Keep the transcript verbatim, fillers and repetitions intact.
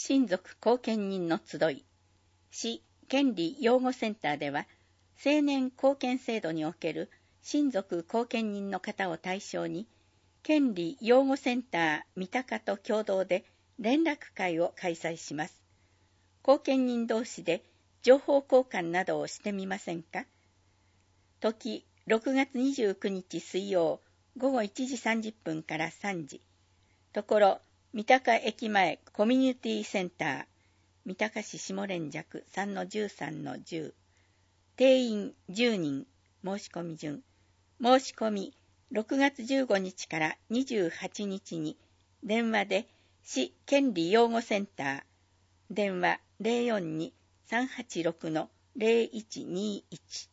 親族後見人の集い、市権利擁護センターでは、成年後見制度における親族後見人の方を対象に、権利擁護センター三鷹と共同で連絡会を開催します。後見人同士で情報交換などをしてみませんか？時、ろくがつにじゅうくにち水曜、ごごいちじさんじゅっぷんからさんじ。ところ、三鷹駅前コミュニティセンター、三鷹市下連雀 さんのじゅうさんのじゅう。定員じゅうにん、申し込み順。申し込み、ろくがつじゅうごにちからにじゅうはちにちに、電話で、市権利擁護センター、電話 ゼロよんに さんはちろく ゼロいちにいち